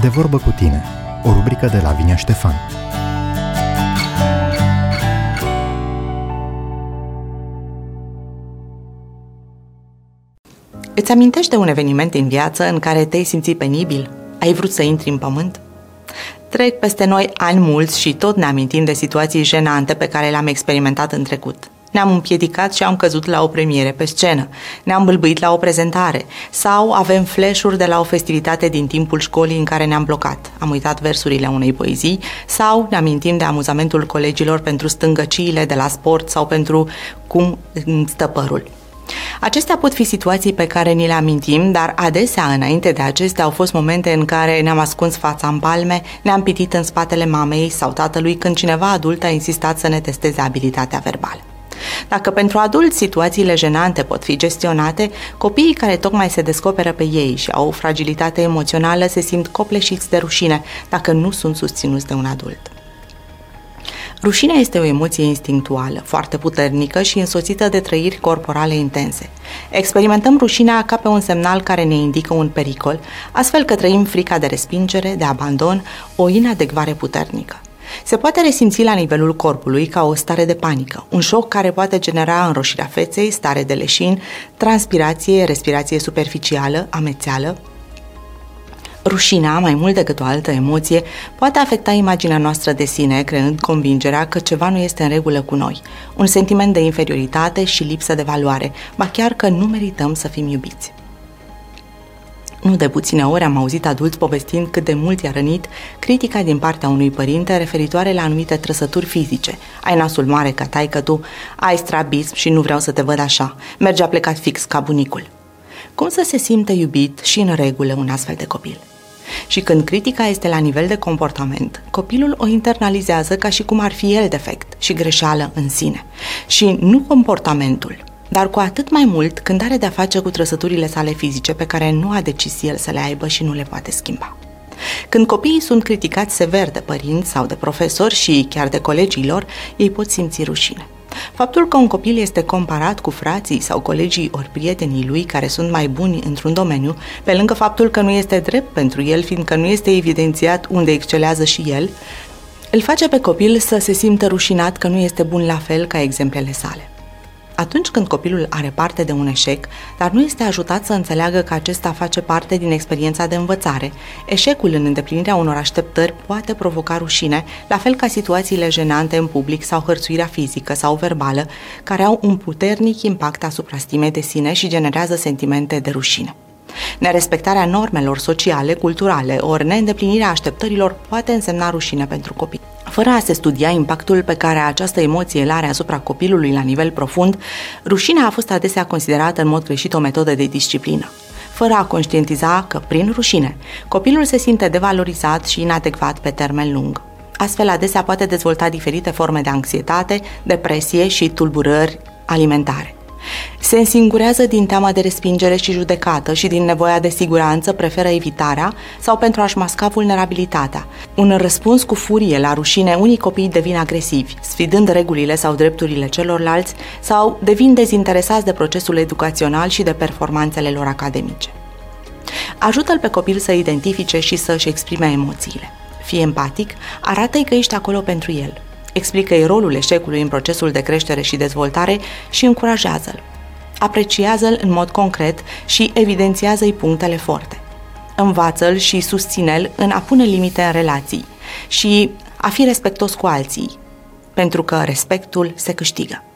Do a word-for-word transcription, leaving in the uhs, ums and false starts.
De vorbă cu tine, o rubrică de Lavinia Ștefan. Îți amintești de un eveniment în viață în care te-ai simțit penibil? Ai vrut să intri în pământ? Trec peste noi ani mulți și tot ne amintim de situații jenante pe care le-am experimentat în trecut. Ne-am împiedicat și am căzut la o premiere pe scenă, ne-am bâlbâit la o prezentare sau avem flash-uri de la o festivitate din timpul școlii în care ne-am blocat, am uitat versurile unei poezii sau ne amintim de amuzamentul colegilor pentru stângăciile de la sport sau pentru cum stă părul. Acestea pot fi situații pe care ni le amintim, dar adesea înainte de acestea au fost momente în care ne-am ascuns fața în palme, ne-am pitit în spatele mamei sau tatălui când cineva adult a insistat să ne testeze abilitatea verbală. Dacă pentru adulți situațiile jenante pot fi gestionate, copiii care tocmai se descoperă pe ei și au o fragilitate emoțională se simt copleșiți de rușine dacă nu sunt susținuți de un adult. Rușinea este o emoție instinctuală, foarte puternică și însoțită de trăiri corporale intense. Experimentăm rușinea ca pe un semnal care ne indică un pericol, astfel că trăim frica de respingere, de abandon, o inadecvare puternică. Se poate resimți la nivelul corpului ca o stare de panică, un șoc care poate genera înroșirea feței, stare de leșin, transpirație, respirație superficială, amețeală. Rușinea, mai mult decât o altă emoție, poate afecta imaginea noastră de sine, creând convingerea că ceva nu este în regulă cu noi, un sentiment de inferioritate și lipsă de valoare, ba chiar că nu merităm să fim iubiți. Nu de puține ori am auzit adulți povestind cât de mult i-a rănit critica din partea unui părinte referitoare la anumite trăsături fizice. Ai nasul mare ca taică-tu, ai strabism și nu vreau să te văd așa, mergea plecat fix ca bunicul. Cum să se simtă iubit și în regulă un astfel de copil? Și când critica este la nivel de comportament, copilul o internalizează ca și cum ar fi el defect și greșeală în sine, și nu comportamentul, dar cu atât mai mult când are de-a face cu trăsăturile sale fizice pe care nu a decis el să le aibă și nu le poate schimba. Când copiii sunt criticați sever de părinți sau de profesori și chiar de colegii lor, ei pot simți rușine. Faptul că un copil este comparat cu frații sau colegii ori prietenii lui care sunt mai buni într-un domeniu, pe lângă faptul că nu este drept pentru el, fiindcă nu este evidențiat unde excelează și el, îl face pe copil să se simtă rușinat că nu este bun la fel ca exemplele sale. Atunci când copilul are parte de un eșec, dar nu este ajutat să înțeleagă că acesta face parte din experiența de învățare, eșecul în îndeplinirea unor așteptări poate provoca rușine, la fel ca situațiile jenante în public sau hărțuirea fizică sau verbală, care au un puternic impact asupra stimei de sine și generează sentimente de rușine. Nerespectarea normelor sociale, culturale, ori neîndeplinirea așteptărilor poate însemna rușine pentru copii. Fără a se studia impactul pe care această emoție îl are asupra copilului la nivel profund, rușinea a fost adesea considerată în mod greșit o metodă de disciplină, fără a conștientiza că, prin rușine, copilul se simte devalorizat și inadecvat pe termen lung. Astfel, adesea poate dezvolta diferite forme de anxietate, depresie și tulburări alimentare. Se însingurează din teama de respingere și judecată și din nevoia de siguranță preferă evitarea sau pentru a-și masca vulnerabilitatea. Un răspuns cu furie la rușine, unii copii devin agresivi, sfidând regulile sau drepturile celorlalți sau devin dezinteresați de procesul educațional și de performanțele lor academice. Ajută-l pe copil să identifice și să-și exprime emoțiile. Fii empatic, arată-i că ești acolo pentru el. Explică-i rolul eșecului în procesul de creștere și dezvoltare și încurajează-l. Apreciază-l în mod concret și evidențiază-i punctele forte. Învață-l și susține-l în a pune limite în relații și a fi respectos cu alții, pentru că respectul se câștigă.